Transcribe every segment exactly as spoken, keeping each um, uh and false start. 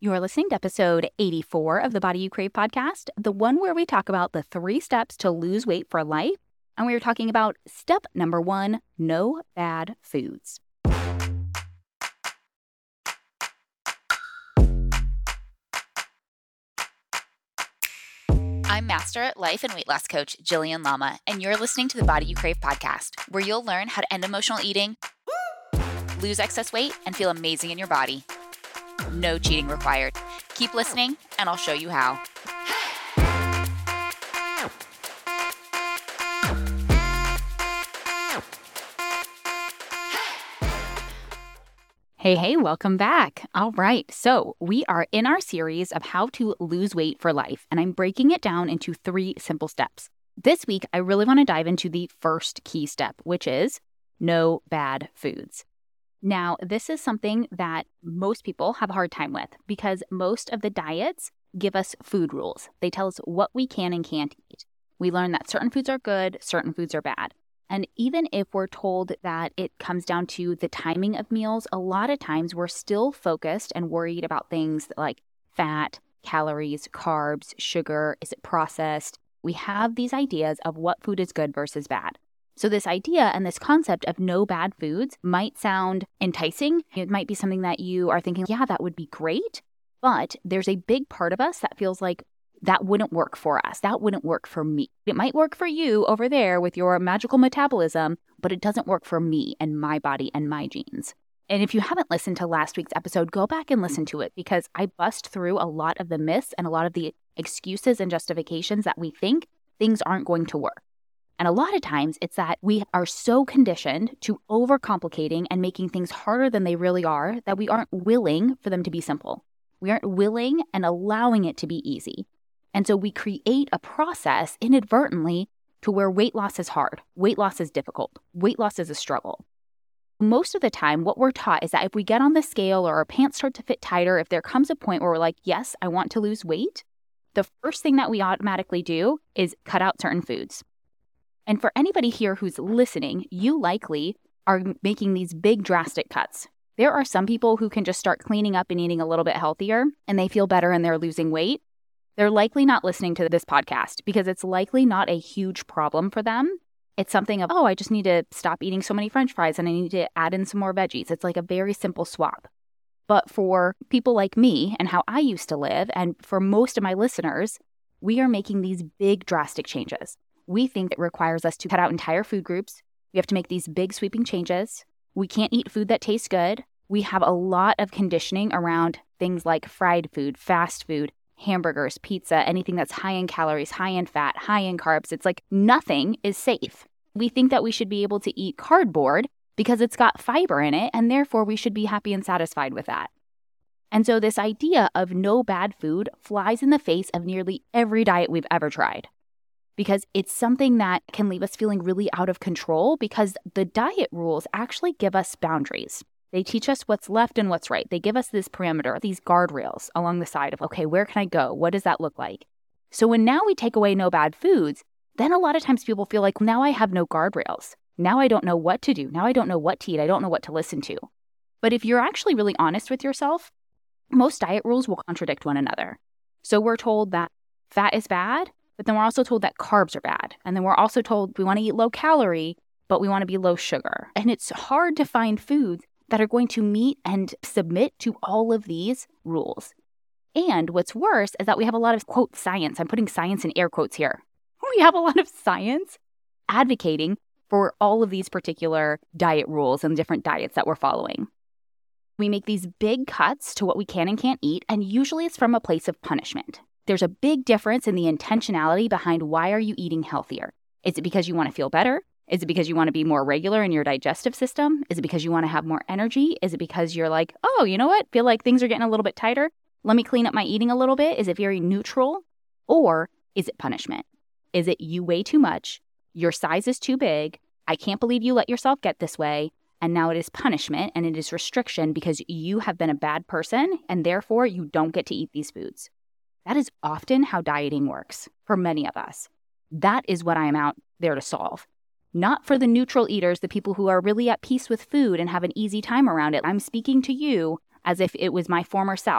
You're listening to episode eighty-four of the Body You Crave podcast, the one where we talk about the three steps to lose weight for life. And we are talking about step number one, no bad foods. I'm Master Life and Weight Loss Coach Jillian Lama, and you're listening to the Body You Crave podcast, where you'll learn how to end emotional eating, lose excess weight, and feel amazing in your body. No cheating required. Keep listening, and I'll show you how. Hey, hey, welcome back. All right, so we are in our series of how to lose weight for life, and I'm breaking it down into three simple steps. This week, I really want to dive into the first key step, which is no bad foods. Now, this is something that most people have a hard time with because most of the diets give us food rules. They tell us what we can and can't eat. We learn that certain foods are good, certain foods are bad. And even if we're told that it comes down to the timing of meals, a lot of times we're still focused and worried about things like fat, calories, carbs, sugar, is it processed? We have these ideas of what food is good versus bad. So this idea and this concept of no bad foods might sound enticing. It might be something that you are thinking, yeah, that would be great. But there's a big part of us that feels like that wouldn't work for us. That wouldn't work for me. It might work for you over there with your magical metabolism, but it doesn't work for me and my body and my genes. And if you haven't listened to last week's episode, go back and listen to it because I bust through a lot of the myths and a lot of the excuses and justifications that we think things aren't going to work. And a lot of times it's that we are so conditioned to overcomplicating and making things harder than they really are that we aren't willing for them to be simple. We aren't willing and allowing it to be easy. And so we create a process inadvertently to where weight loss is hard, weight loss is difficult, weight loss is a struggle. Most of the time, what we're taught is that if we get on the scale or our pants start to fit tighter, if there comes a point where we're like, yes, I want to lose weight, the first thing that we automatically do is cut out certain foods. And for anybody here who's listening, you likely are making these big drastic cuts. There are some people who can just start cleaning up and eating a little bit healthier and they feel better and they're losing weight. They're likely not listening to this podcast because it's likely not a huge problem for them. It's something of, oh, I just need to stop eating so many French fries and I need to add in some more veggies. It's like a very simple swap. But for people like me and how I used to live, and for most of my listeners, we are making these big drastic changes. We think it requires us to cut out entire food groups. We have to make these big sweeping changes. We can't eat food that tastes good. We have a lot of conditioning around things like fried food, fast food, hamburgers, pizza, anything that's high in calories, high in fat, high in carbs. It's like nothing is safe. We think that we should be able to eat cardboard because it's got fiber in it, and therefore we should be happy and satisfied with that. And so this idea of no bad food flies in the face of nearly every diet we've ever tried. Because it's something that can leave us feeling really out of control because the diet rules actually give us boundaries. They teach us what's left and what's right. They give us this parameter, these guardrails along the side of, okay, where can I go? What does that look like? So when now we take away no bad foods, then a lot of times people feel like, now I have no guardrails. Now I don't know what to do. Now I don't know what to eat. I don't know what to listen to. But if you're actually really honest with yourself, most diet rules will contradict one another. So we're told that fat is bad, but then we're also told that carbs are bad. And then we're also told we want to eat low calorie, but we want to be low sugar. And it's hard to find foods that are going to meet and submit to all of these rules. And what's worse is that we have a lot of, quote, science. I'm putting science in air quotes here. We have a lot of science advocating for all of these particular diet rules and different diets that we're following. We make these big cuts to what we can and can't eat, and usually it's from a place of punishment. There's a big difference in the intentionality behind why are you eating healthier. Is it because you want to feel better? Is it because you want to be more regular in your digestive system? Is it because you want to have more energy? Is it because you're like, oh, you know what? Feel like things are getting a little bit tighter. Let me clean up my eating a little bit. Is it very neutral? Or is it punishment? Is it you weigh too much? Your size is too big. I can't believe you let yourself get this way. And now it is punishment and it is restriction because you have been a bad person and therefore you don't get to eat these foods. That is often how dieting works for many of us. That is what I am out there to solve. Not for the neutral eaters, the people who are really at peace with food and have an easy time around it. I'm speaking to you as if it was my former self.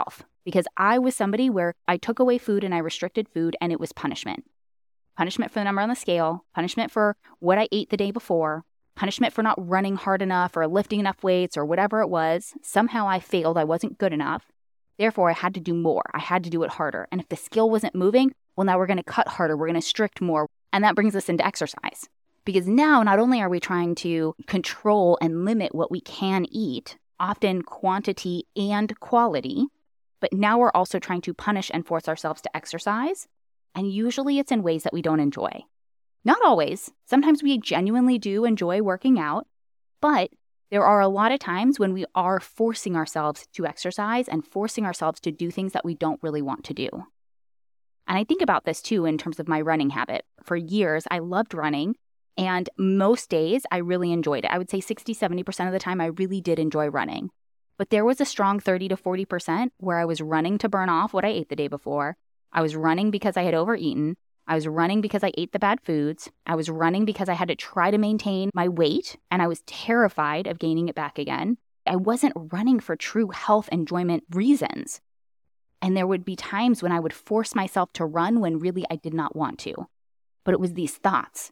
because I was somebody where I took away food and I restricted food and it was punishment. Punishment for the number on the scale, punishment for what I ate the day before, punishment for not running hard enough or lifting enough weights or whatever it was. Somehow I failed. I wasn't good enough. Therefore, I had to do more. I had to do it harder. And if the scale wasn't moving, well, now we're going to cut harder. We're going to strict more. And that brings us into exercise. Because now not only are we trying to control and limit what we can eat, often quantity and quality, but now we're also trying to punish and force ourselves to exercise. And usually it's in ways that we don't enjoy. Not always. Sometimes we genuinely do enjoy working out, but there are a lot of times when we are forcing ourselves to exercise and forcing ourselves to do things that we don't really want to do. And I think about this too in terms of my running habit. For years, I loved running, and most days I really enjoyed it. I would say sixty, seventy percent of the time I really did enjoy running. But there was a strong thirty to forty percent where I was running to burn off what I ate the day before. I was running because I had overeaten. I was running because I ate the bad foods. I was running because I had to try to maintain my weight, and I was terrified of gaining it back again. I wasn't running for true health enjoyment reasons. And there would be times when I would force myself to run when really I did not want to. But it was these thoughts.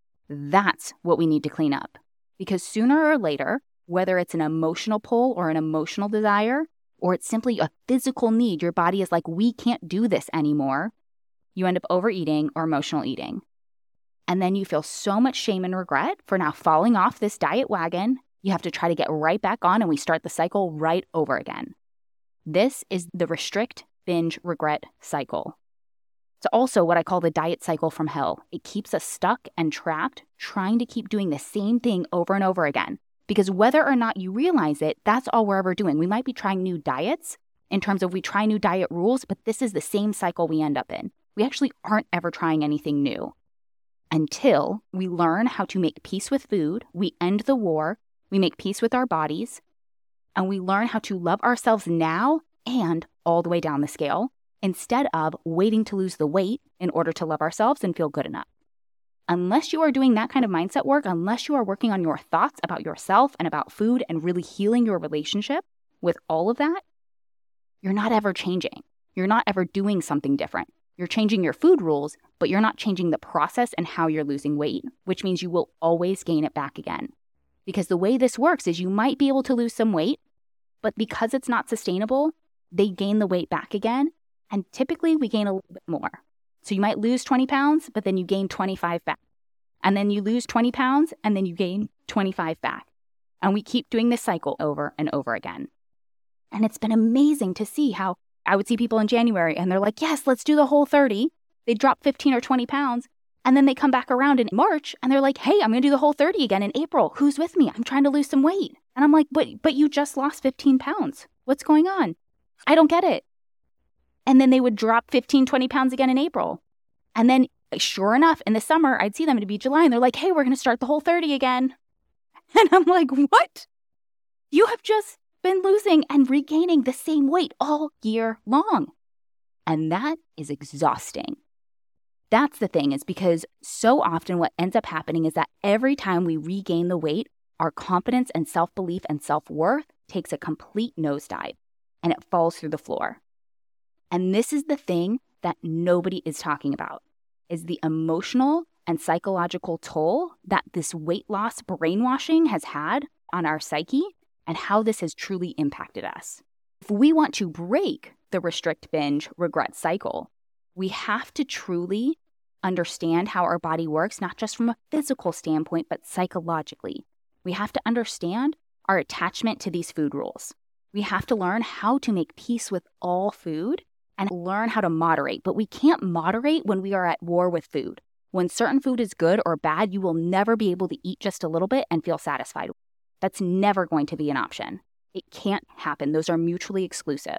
That's what we need to clean up. Because sooner or later, whether it's an emotional pull or an emotional desire, or it's simply a physical need, your body is like, we can't do this anymore. You end up overeating or emotional eating. And then you feel so much shame and regret for now falling off this diet wagon. You have to try to get right back on, and we start the cycle right over again. This is the restrict, binge, regret cycle. It's also what I call the diet cycle from hell. It keeps us stuck and trapped, trying to keep doing the same thing over and over again. Because whether or not you realize it, that's all we're ever doing. We might be trying new diets in terms of we try new diet rules, but this is the same cycle we end up in. We actually aren't ever trying anything new until we learn how to make peace with food, we end the war, we make peace with our bodies, and we learn how to love ourselves now and all the way down the scale instead of waiting to lose the weight in order to love ourselves and feel good enough. Unless you are doing that kind of mindset work, unless you are working on your thoughts about yourself and about food and really healing your relationship with all of that, you're not ever changing. You're not ever doing something different. You're changing your food rules, but you're not changing the process and how you're losing weight, which means you will always gain it back again. Because the way this works is you might be able to lose some weight, but because it's not sustainable, they gain the weight back again. And typically we gain a little bit more. So you might lose twenty pounds, but then you gain twenty-five back. And then you lose twenty pounds, and then you gain twenty-five back. And we keep doing this cycle over and over again. And it's been amazing to see how I would see people in January and they're like, yes, let's do the whole thirty. They drop fifteen or twenty pounds. And then they come back around in March and they're like, hey, I'm going to do the whole thirty again in April. Who's with me? I'm trying to lose some weight. And I'm like, but, but you just lost fifteen pounds. What's going on? I don't get it. And then they would drop fifteen, twenty pounds again in April. And then sure enough, in the summer, I'd see them, it'd be July, and they're like, hey, we're going to start the whole thirty again. And I'm like, what? You have just been losing and regaining the same weight all year long. And that is exhausting. That's the thing, is because so often what ends up happening is that every time we regain the weight, our confidence and self-belief and self-worth takes a complete nosedive and it falls through the floor. And this is the thing that nobody is talking about, is the emotional and psychological toll that this weight loss brainwashing has had on our psyche and how this has truly impacted us. If we want to break the restrict, binge, regret cycle, we have to truly understand how our body works, not just from a physical standpoint, but psychologically. We have to understand our attachment to these food rules. We have to learn how to make peace with all food and learn how to moderate. But we can't moderate when we are at war with food. When certain food is good or bad, you will never be able to eat just a little bit and feel satisfied. That's never going to be an option. It can't happen. Those are mutually exclusive.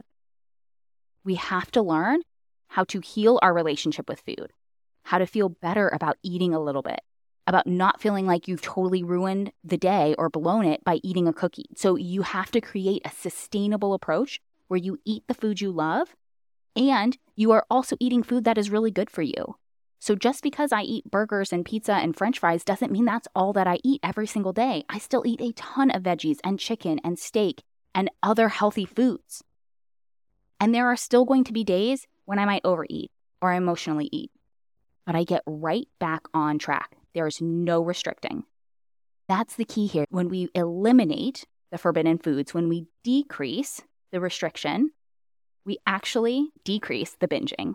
We have to learn how to heal our relationship with food, how to feel better about eating a little bit, about not feeling like you've totally ruined the day or blown it by eating a cookie. So you have to create a sustainable approach where you eat the food you love and you are also eating food that is really good for you. So just because I eat burgers and pizza and French fries doesn't mean that's all that I eat every single day. I still eat a ton of veggies and chicken and steak and other healthy foods. And there are still going to be days when I might overeat or emotionally eat. But I get right back on track. There's no restricting. That's the key here. When we eliminate the forbidden foods, when we decrease the restriction, we actually decrease the binging.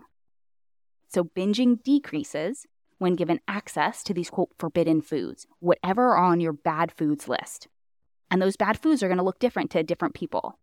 So binging decreases when given access to these, quote, forbidden foods, whatever are on your bad foods list. And those bad foods are going to look different to different people.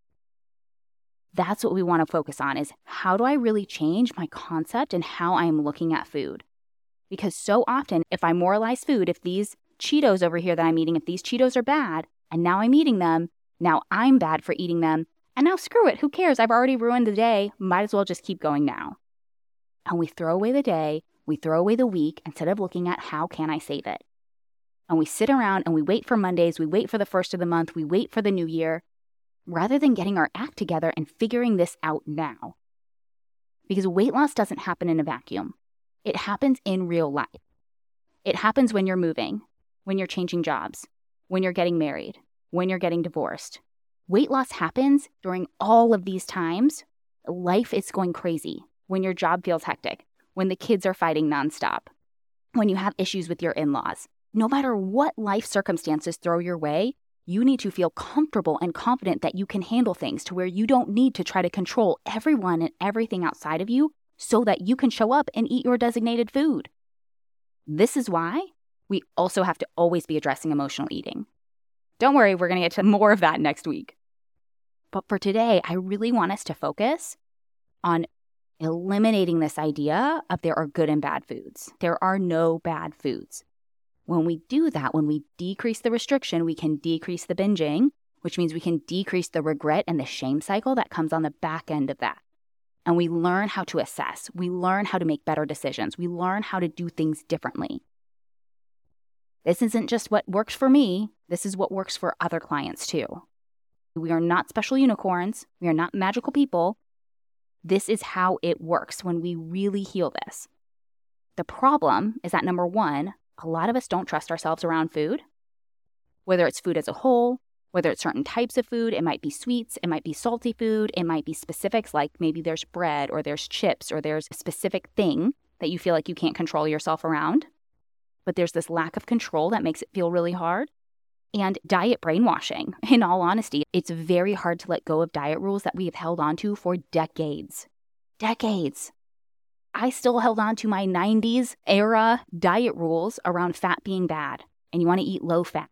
That's what we want to focus on, is how do I really change my concept and how I'm looking at food? Because so often, if I moralize food, if these Cheetos over here that I'm eating, if these Cheetos are bad, and now I'm eating them, now I'm bad for eating them, and now screw it, who cares? I've already ruined the day, might as well just keep going now. And we throw away the day, we throw away the week, instead of looking at how can I save it. And we sit around and we wait for Mondays, we wait for the first of the month, we wait for the new year, rather than getting our act together and figuring this out now. Because weight loss doesn't happen in a vacuum. It happens in real life. It happens when you're moving, when you're changing jobs, when you're getting married, when you're getting divorced. Weight loss happens during all of these times. Life is going crazy. When your job feels hectic, when the kids are fighting nonstop, when you have issues with your in-laws. No matter what life circumstances throw your way, you need to feel comfortable and confident that you can handle things to where you don't need to try to control everyone and everything outside of you so that you can show up and eat your designated food. This is why we also have to always be addressing emotional eating. Don't worry, we're going to get to more of that next week. But for today, I really want us to focus on eliminating this idea of there are good and bad foods. There are no bad foods. When we do that, when we decrease the restriction, we can decrease the binging, which means we can decrease the regret and the shame cycle that comes on the back end of that. And we learn how to assess. We learn how to make better decisions. We learn how to do things differently. This isn't just what works for me. This is what works for other clients too. We are not special unicorns. We are not magical people. This is how it works when we really heal this. The problem is that, number one, a lot of us don't trust ourselves around food, whether it's food as a whole, whether it's certain types of food. It might be sweets, it might be salty food, it might be specifics like maybe there's bread or there's chips or there's a specific thing that you feel like you can't control yourself around. But there's this lack of control that makes it feel really hard. And diet brainwashing. In all honesty, it's very hard to let go of diet rules that we have held on to for decades. Decades. I still held on to my nineties era diet rules around fat being bad, and you want to eat low fat.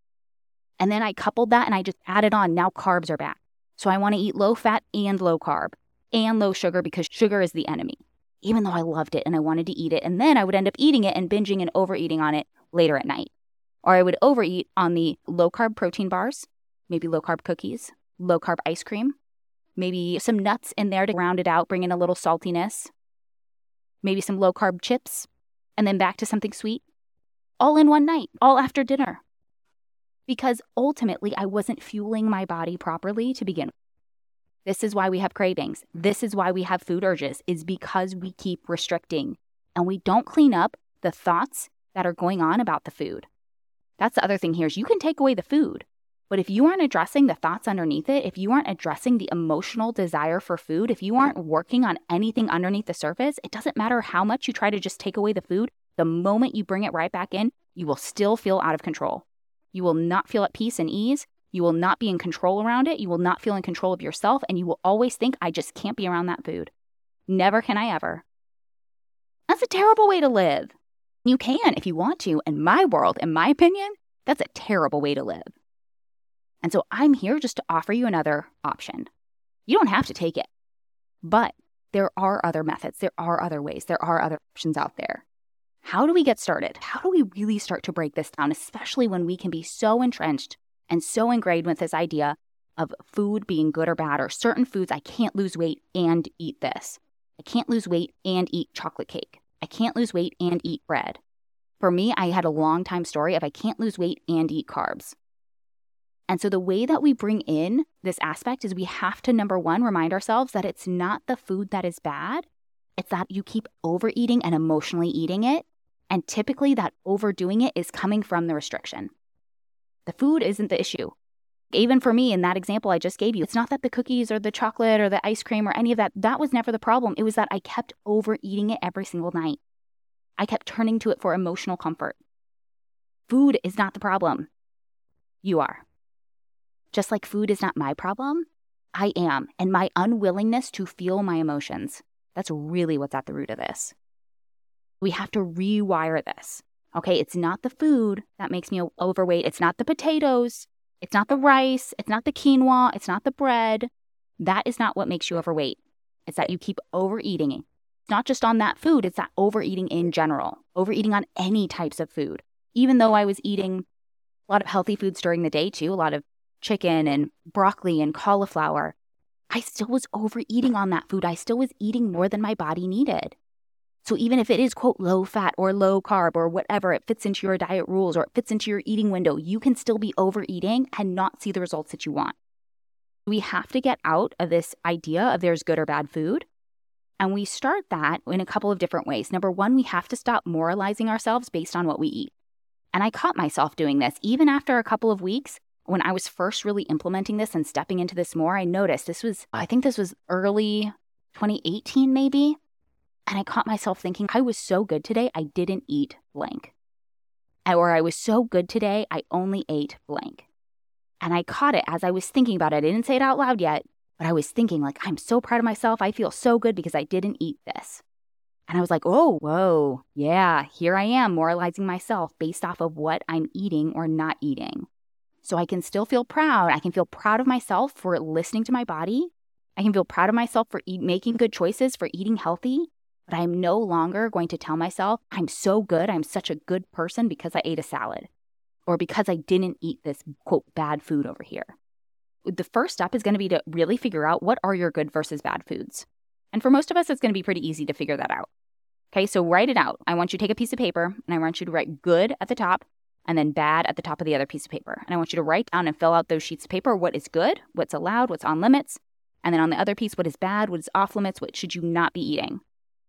And then I coupled that and I just added on, now carbs are bad. So I want to eat low fat and low carb and low sugar because sugar is the enemy, even though I loved it and I wanted to eat it. And then I would end up eating it and binging and overeating on it later at night. Or I would overeat on the low carb protein bars, maybe low carb cookies, low carb ice cream, maybe some nuts in there to round it out, bring in a little saltiness, maybe some low carb chips, and then back to something sweet, all in one night, all after dinner. Because ultimately, I wasn't fueling my body properly to begin with. This is why we have cravings. This is why we have food urges, is because we keep restricting and we don't clean up the thoughts that are going on about the food. That's the other thing here is you can take away the food, but if you aren't addressing the thoughts underneath it, if you aren't addressing the emotional desire for food, if you aren't working on anything underneath the surface, it doesn't matter how much you try to just take away the food. The moment you bring it right back in, you will still feel out of control. You will not feel at peace and ease. You will not be in control around it. You will not feel in control of yourself, and you will always think, I just can't be around that food. Never can I ever. That's a terrible way to live. You can if you want to. In my world, in my opinion, that's a terrible way to live. And so I'm here just to offer you another option. You don't have to take it, but there are other methods. There are other ways. There are other options out there. How do we get started? How do we really start to break this down, especially when we can be so entrenched and so ingrained with this idea of food being good or bad, or certain foods, I can't lose weight and eat this. I can't lose weight and eat chocolate cake. I can't lose weight and eat bread. For me, I had a long time story of I can't lose weight and eat carbs. And so the way that we bring in this aspect is we have to, number one, remind ourselves that it's not the food that is bad. It's that you keep overeating and emotionally eating it. And typically that overdoing it is coming from the restriction. The food isn't the issue. Even for me, in that example I just gave you, it's not that the cookies or the chocolate or the ice cream or any of that, that was never the problem. It was that I kept overeating it every single night. I kept turning to it for emotional comfort. Food is not the problem. You are. Just like food is not my problem, I am. And my unwillingness to feel my emotions, that's really what's at the root of this. We have to rewire this. Okay, it's not the food that makes me overweight. It's not the potatoes. It's not the rice. It's not the quinoa. It's not the bread. That is not what makes you overweight. It's that you keep overeating. It's not just on that food. It's that overeating in general. Overeating on any types of food. Even though I was eating a lot of healthy foods during the day too, a lot of chicken and broccoli and cauliflower, I still was overeating on that food. I still was eating more than my body needed. So even if it is, quote, low fat or low carb or whatever, it fits into your diet rules or it fits into your eating window, you can still be overeating and not see the results that you want. We have to get out of this idea of there's good or bad food. And we start that in a couple of different ways. Number one, we have to stop moralizing ourselves based on what we eat. And I caught myself doing this. Even after a couple of weeks, when I was first really implementing this and stepping into this more, I noticed this was, I think this was early twenty eighteen maybe. And I caught myself thinking, I was so good today, I didn't eat blank. Or I was so good today, I only ate blank. And I caught it as I was thinking about it. I didn't say it out loud yet, but I was thinking like, I'm so proud of myself. I feel so good because I didn't eat this. And I was like, oh, whoa, yeah, here I am moralizing myself based off of what I'm eating or not eating. So I can still feel proud. I can feel proud of myself for listening to my body. I can feel proud of myself for eat, making good choices, for eating healthy. But I'm no longer going to tell myself, I'm so good, I'm such a good person because I ate a salad. Or because I didn't eat this, quote, bad food over here. The first step is going to be to really figure out what are your good versus bad foods. And for most of us, it's going to be pretty easy to figure that out. Okay, so write it out. I want you to take a piece of paper, and I want you to write good at the top, and then bad at the top of the other piece of paper. And I want you to write down and fill out those sheets of paper, what is good, what's allowed, what's on limits. And then on the other piece, what is bad, what is off limits, what should you not be eating.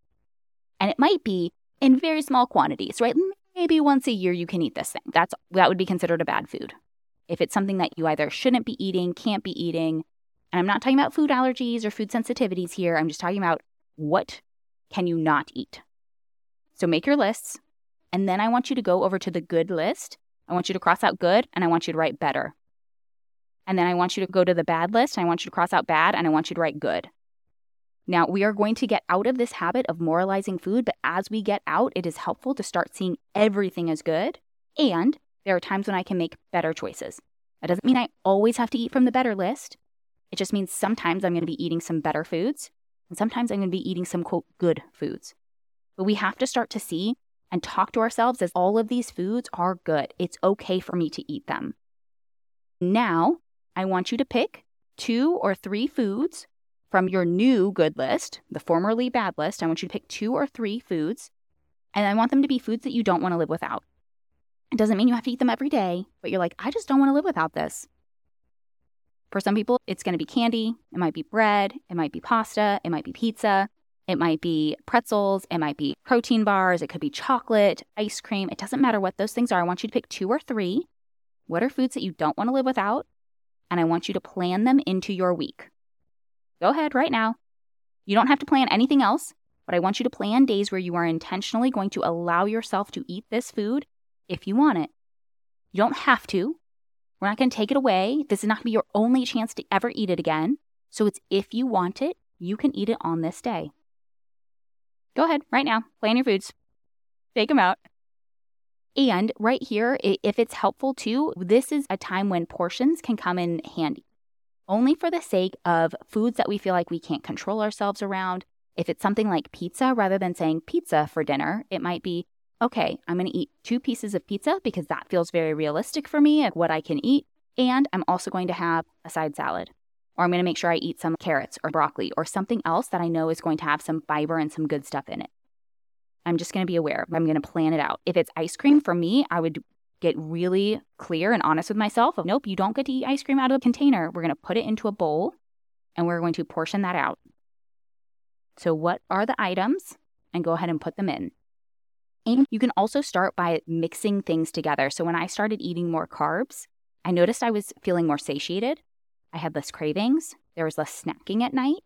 And it might be in very small quantities, right? Maybe once a year you can eat this thing. That's that would be considered a bad food. If it's something that you either shouldn't be eating, can't be eating, and I'm not talking about food allergies or food sensitivities here. I'm just talking about what can you not eat. So make your lists, and then I want you to go over to the good list. I want you to cross out good, and I want you to write better. And then I want you to go to the bad list, and I want you to cross out bad, and I want you to write good. Now, we are going to get out of this habit of moralizing food, but as we get out, it is helpful to start seeing everything as good. And there are times when I can make better choices. That doesn't mean I always have to eat from the better list. It just means sometimes I'm going to be eating some better foods, and sometimes I'm going to be eating some, quote, good foods. But we have to start to see and talk to ourselves as all of these foods are good. It's okay for me to eat them. Now, I want you to pick two or three foods from your new good list, the formerly bad list. I want you to pick two or three foods, and I want them to be foods that you don't want to live without. It doesn't mean you have to eat them every day, but you're like, I just don't want to live without this. For some people, it's going to be candy. It might be bread. It might be pasta. It might be pizza. It might be pretzels. It might be protein bars. It could be chocolate, ice cream. It doesn't matter what those things are. I want you to pick two or three. What are foods that you don't want to live without? And I want you to plan them into your week. Go ahead right now. You don't have to plan anything else, but I want you to plan days where you are intentionally going to allow yourself to eat this food if you want it. You don't have to. We're not going to take it away. This is not going to be your only chance to ever eat it again. So it's if you want it, you can eat it on this day. Go ahead right now. Plan your foods. Take them out. And right here, if it's helpful too, this is a time when portions can come in handy. Only for the sake of foods that we feel like we can't control ourselves around. If it's something like pizza, rather than saying pizza for dinner, it might be, okay, I'm going to eat two pieces of pizza because that feels very realistic for me of what I can eat. And I'm also going to have a side salad. Or I'm going to make sure I eat some carrots or broccoli or something else that I know is going to have some fiber and some good stuff in it. I'm just going to be aware. I'm going to plan it out. If it's ice cream, for me, I would get really clear and honest with myself of, nope, you don't get to eat ice cream out of a container. We're going to put it into a bowl and we're going to portion that out. So what are the items? And go ahead and put them in. And you can also start by mixing things together. So when I started eating more carbs, I noticed I was feeling more satiated. I had less cravings. There was less snacking at night.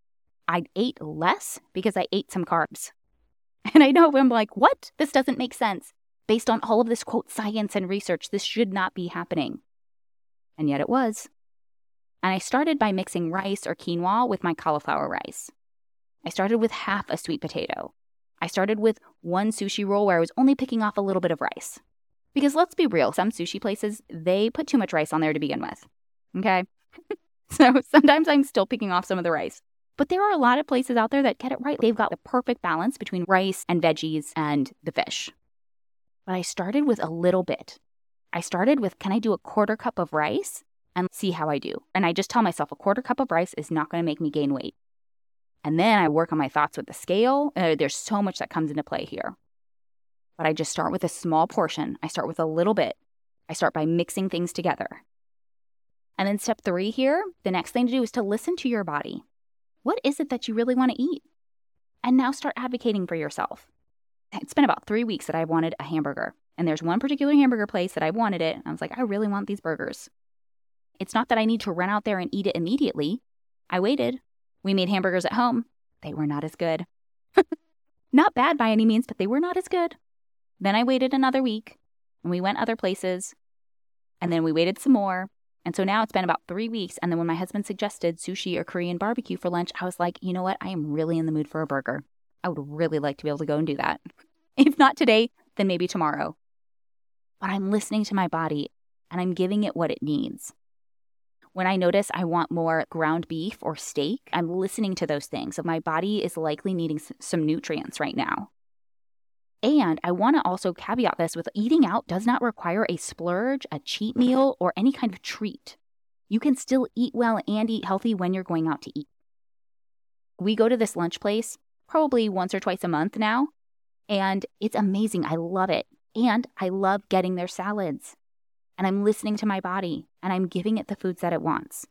I ate less because I ate some carbs. And I know I'm like, what? This doesn't make sense. Based on all of this, quote, science and research, this should not be happening. And yet it was. And I started by mixing rice or quinoa with my cauliflower rice. I started with half a sweet potato. I started with one sushi roll where I was only picking off a little bit of rice. Because let's be real, some sushi places, they put too much rice on there to begin with. Okay? So sometimes I'm still picking off some of the rice. But there are a lot of places out there that get it right. They've got the perfect balance between rice and veggies and the fish. But I started with a little bit. I started with, can I do a quarter cup of rice and see how I do? And I just tell myself a quarter cup of rice is not going to make me gain weight. And then I work on my thoughts with the scale. Uh, there's so much that comes into play here. But I just start with a small portion. I start with a little bit. I start by mixing things together. And then step three here, the next thing to do is to listen to your body. What is it that you really want to eat? And now start advocating for yourself. It's been about three weeks that I've wanted a hamburger. And there's one particular hamburger place that I wanted it. And I was like, I really want these burgers. It's not that I need to run out there and eat it immediately. I waited. We made hamburgers at home. They were not as good. Not bad by any means, but they were not as good. Then I waited another week, and we went other places, and then we waited some more. And so now it's been about three weeks, and then when my husband suggested sushi or Korean barbecue for lunch, I was like, you know what? I am really in the mood for a burger. I would really like to be able to go and do that. If not today, then maybe tomorrow. But I'm listening to my body, and I'm giving it what it needs. When I notice I want more ground beef or steak, I'm listening to those things. So my body is likely needing some nutrients right now. And I want to also caveat this with eating out does not require a splurge, a cheat meal, or any kind of treat. You can still eat well and eat healthy when you're going out to eat. We go to this lunch place probably once or twice a month now, and it's amazing. I love it. And I love getting their salads. And I'm listening to my body, and I'm giving it the foods that it wants.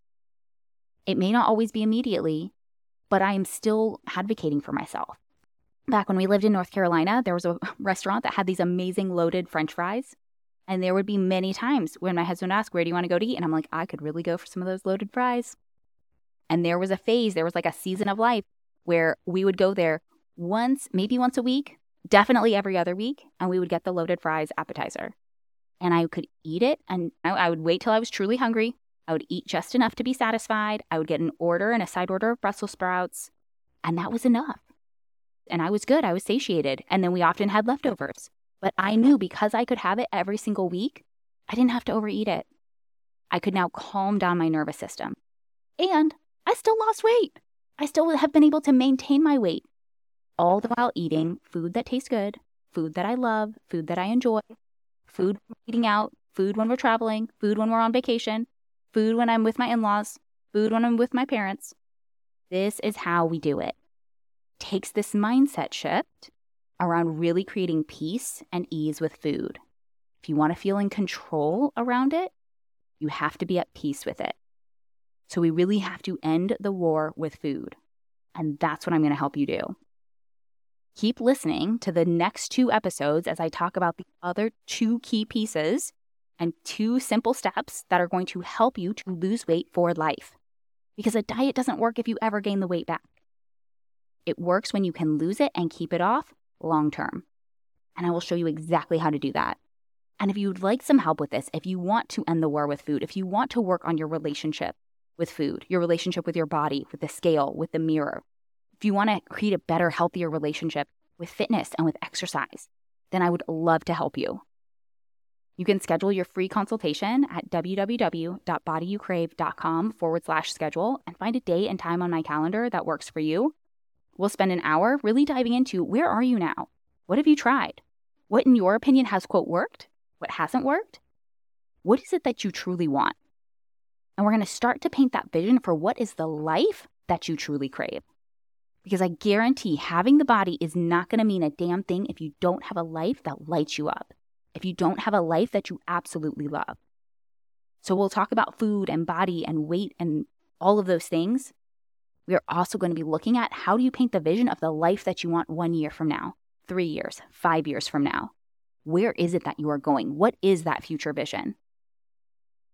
It may not always be immediately, but I am still advocating for myself. Back when we lived in North Carolina, there was a restaurant that had these amazing loaded French fries. And there would be many times when my husband asked, where do you want to go to eat? And I'm like, I could really go for some of those loaded fries. And there was a phase, there was like a season of life where we would go there once, maybe once a week, definitely every other week. And we would get the loaded fries appetizer. And I could eat it, and I would wait till I was truly hungry. I would eat just enough to be satisfied. I would get an order and a side order of Brussels sprouts. And that was enough. And I was good. I was satiated. And then we often had leftovers. But I knew because I could have it every single week, I didn't have to overeat it. I could now calm down my nervous system. And I still lost weight. I still have been able to maintain my weight, all the while eating food that tastes good, food that I love, food that I enjoy, food when we're eating out, food when we're traveling, food when we're on vacation, food when I'm with my in-laws, food when I'm with my parents. This is how we do it. Takes this mindset shift around really creating peace and ease with food. If you want to feel in control around it, you have to be at peace with it. So we really have to end the war with food. And that's what I'm going to help you do. Keep listening to the next two episodes as I talk about the other two key pieces and two simple steps that are going to help you to lose weight for life. Because a diet doesn't work if you ever gain the weight back. It works when you can lose it and keep it off long term. And I will show you exactly how to do that. And if you'd like some help with this, if you want to end the war with food, if you want to work on your relationship with food, your relationship with your body, with the scale, with the mirror, if you want to create a better, healthier relationship with fitness and with exercise, then I would love to help you. You can schedule your free consultation at www.bodyyoucrave.com forward slash schedule and find a day and time on my calendar that works for you. We'll spend an hour really diving into where are you now? What have you tried? What in your opinion has, quote, worked? What hasn't worked? What is it that you truly want? And we're going to start to paint that vision for what is the life that you truly crave. Because I guarantee having the body is not going to mean a damn thing if you don't have a life that lights you up. If you don't have a life that you absolutely love. So we'll talk about food and body and weight and all of those things. We are also going to be looking at how do you paint the vision of the life that you want one year from now, three years, five years from now. Where is it that you are going? What is that future vision?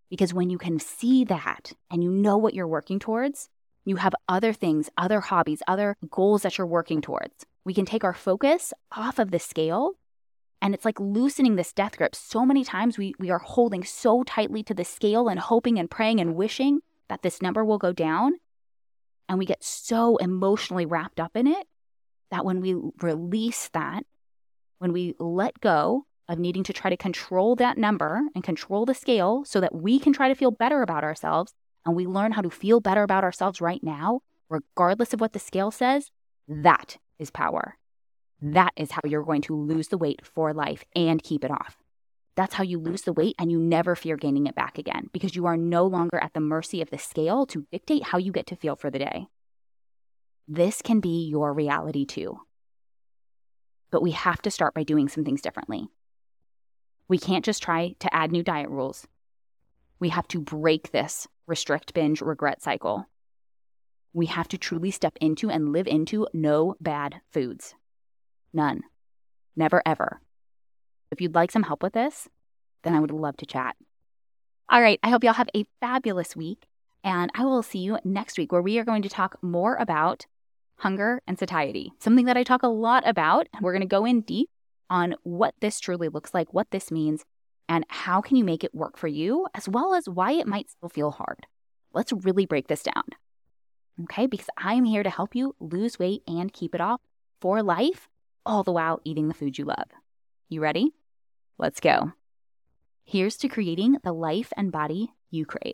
Because when you can see that and you know what you're working towards, you have other things, other hobbies, other goals that you're working towards. We can take our focus off of the scale, and it's like loosening this death grip. So many times we, we are holding so tightly to the scale and hoping and praying and wishing that this number will go down. And we get so emotionally wrapped up in it that when we release that, when we let go of needing to try to control that number and control the scale so that we can try to feel better about ourselves, and we learn how to feel better about ourselves right now, regardless of what the scale says, that is power. That is how you're going to lose the weight for life and keep it off. That's how you lose the weight and you never fear gaining it back again, because you are no longer at the mercy of the scale to dictate how you get to feel for the day. This can be your reality too. But we have to start by doing some things differently. We can't just try to add new diet rules. We have to break this restrict, binge, regret cycle. We have to truly step into and live into no bad foods. None. Never, ever. If you'd like some help with this, then I would love to chat. All right, I hope y'all have a fabulous week, and I will see you next week where we are going to talk more about hunger and satiety, something that I talk a lot about. We're going to go in deep on what this truly looks like, what this means, and how can you make it work for you, as well as why it might still feel hard. Let's really break this down, okay? Because I'm here to help you lose weight and keep it off for life, all the while eating the food you love. You ready? Let's go. Here's to creating the life and body you crave.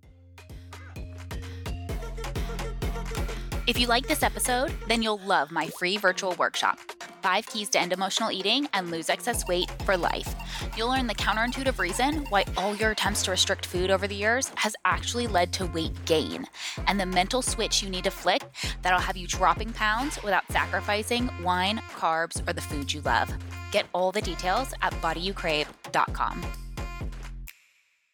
If you like this episode, then you'll love my free virtual workshop, Five Keys to End Emotional Eating and Lose Excess Weight for Life. You'll learn the counterintuitive reason why all your attempts to restrict food over the years has actually led to weight gain, and the mental switch you need to flick that'll have you dropping pounds without sacrificing wine, carbs, or the food you love. Get all the details at body you crave dot com.